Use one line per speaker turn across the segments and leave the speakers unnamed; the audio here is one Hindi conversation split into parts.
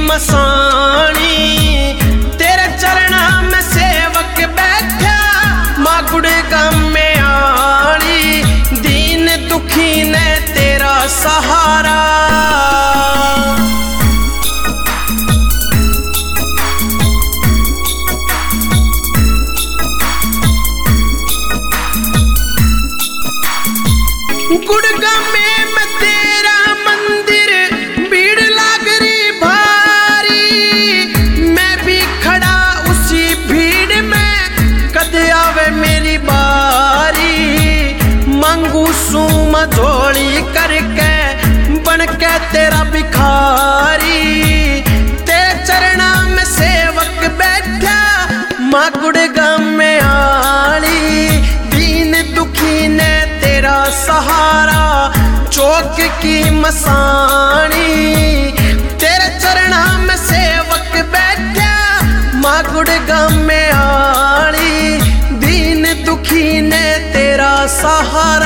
मसानी, तेरे चरणा में सेवक बैठा माँ गुड़गाम में आनी, दीन दुखी ने तेरा सहारा। गुड़गाम में तेरा मंदिर भीड़ लाग रही भारी, मैं भी खड़ा उसी भीड़ में कद आवे मेरी बारी। मांगू सूम झोली करके बन के तेरा भिखारी, तेरे चरणा में सेवक बैठा माँ गुड़गाम में आली, दीन दुखी ने तेरा सहारा चौक की मसानी, तेरे चरणा में सेवक बैठा माँ गुड़गाम में आली, दीन दुखी ने तेरा सहारा।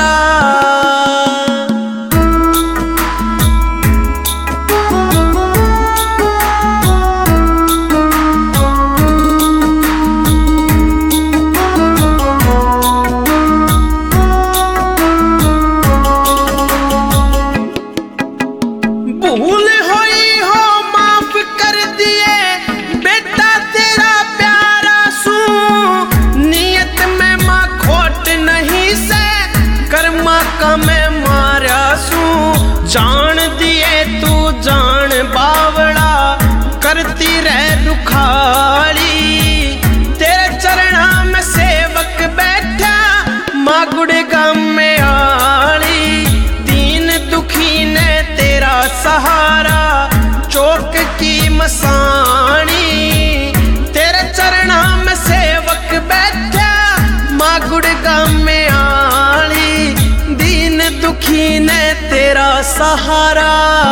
भूल होई हो माफ कर दिए बेटा तेरा प्यारा सू, नियत में माँ खोट नहीं से कर्मा का मैं मारा सू। जान दिए तू जान बावड़ा करती रह रुखाली, तेरे चरणा में सेवक बैठा माँ गुड़गाम में आली, दीन दुखी ने तेरा सहारा चौक की मसानी, तेरे चरणा में सेवक बैठा माँ गुड़गाम में आली, दीन दुखी ने तेरा सहारा।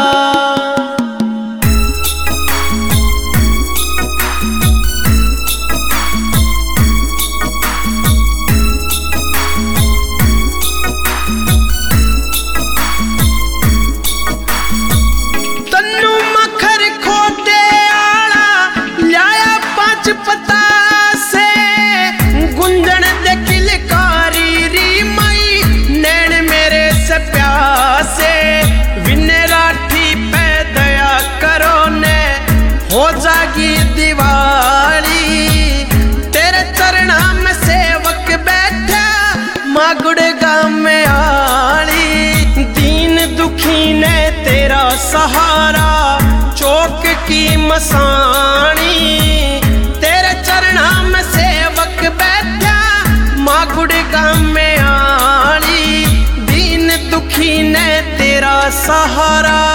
पता से गुंजन दे किलकारी री मई, नैन मेरे से प्यासे विने राठी पे दया करो ने हो जागी दिवाली, तेरे चरणा में सेवक बैठा माँ गुड़गाम में आली, दीन दुखी ने तेरा सहारा चौक की मसानी, गुड़गाम में आली, दीन दुखी ने तेरा सहारा।